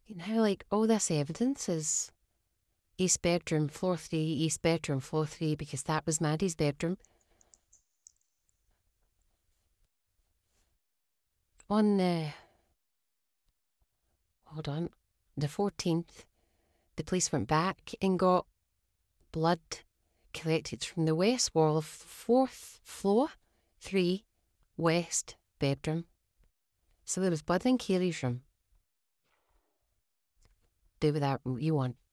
Now, like, all this evidence is East bedroom, floor 3, East bedroom, floor 3, because that was Maddie's bedroom. On hold on, the 14th, the police went back and got blood collected from the west wall of the 4th floor, 3, west bedroom. So there was blood in Kaylee's room. Do with that what you want.